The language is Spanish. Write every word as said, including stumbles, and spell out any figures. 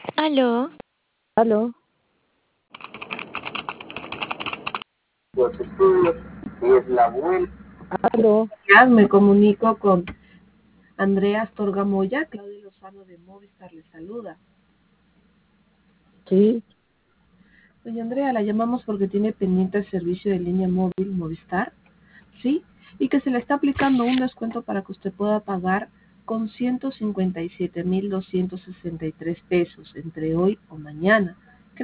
Aló, Aló, los estudios y es la vuelta. aló, Me comunico con Andrea Astorga Moya. Claudia Lozano de Movistar le saluda. sí, Doña Andrea, la llamamos porque tiene pendiente el servicio de línea móvil Movistar, ¿sí? Y que se le está aplicando un descuento para que usted pueda pagar con ciento cincuenta y siete mil doscientos sesenta y tres pesos entre hoy o mañana.